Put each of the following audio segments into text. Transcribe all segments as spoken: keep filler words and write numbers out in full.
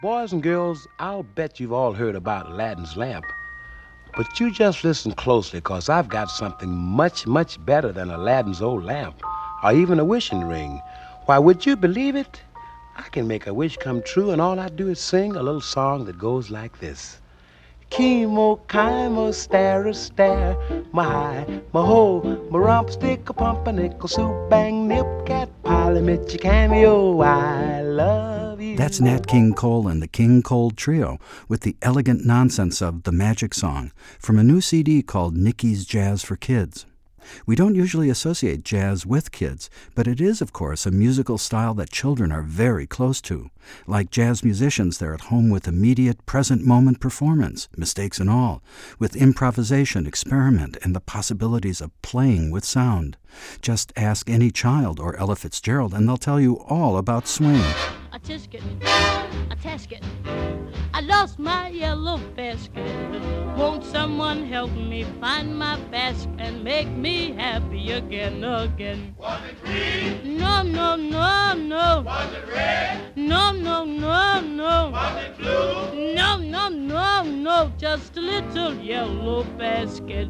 Boys and girls, I'll bet you've all heard about Aladdin's lamp. But you just listen closely, because I've got something much, much better than Aladdin's old lamp, or even a wishing ring. Why, would you believe it? I can make a wish come true, and all I do is sing a little song that goes like this. Chemo, chimo, stare, stare, my high, my ho, my rump stick, a pumpernickel, soup, bang, nip, cat, pilot, mitch, cameo, I love you. That's Nat King Cole and the King Cole Trio with the elegant nonsense of The Magic Song from a new C D called Nicky's Jazz for Kids. We don't usually associate jazz with kids, but it is, of course, a musical style that children are very close to. Like jazz musicians, they're at home with immediate, present-moment performance, mistakes and all, with improvisation, experiment, and the possibilities of playing with sound. Just ask any child or Ella Fitzgerald, and they'll tell you all about swing. A tisket, a tasket, I lost my yellow basket. Won't someone help me find my basket and make me happy again, again? Was it green? No, no, no, no. Was it red? No, no, no, no. Was it blue? No, no, no, no. Just a little yellow basket.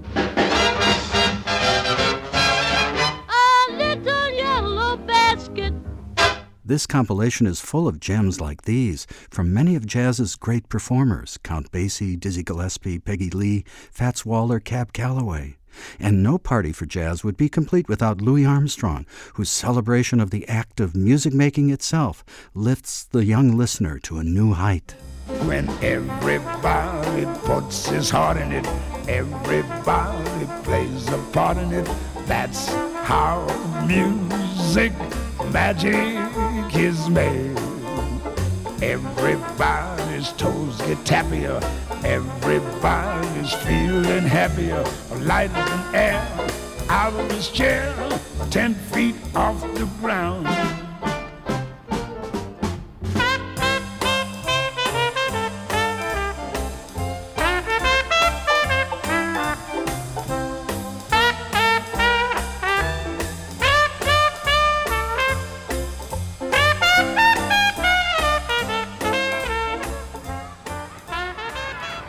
A little yellow basket. This compilation is full of gems like these from many of jazz's great performers, Count Basie, Dizzy Gillespie, Peggy Lee, Fats Waller, Cab Calloway. And no party for jazz would be complete without Louis Armstrong, whose celebration of the act of music-making itself lifts the young listener to a new height. When everybody puts his heart in it, everybody plays a part in it, that's how music magic is made. Everybody's toes get tappier, everybody's feeling happier, lighter than air, out of his chair, ten feet off the ground.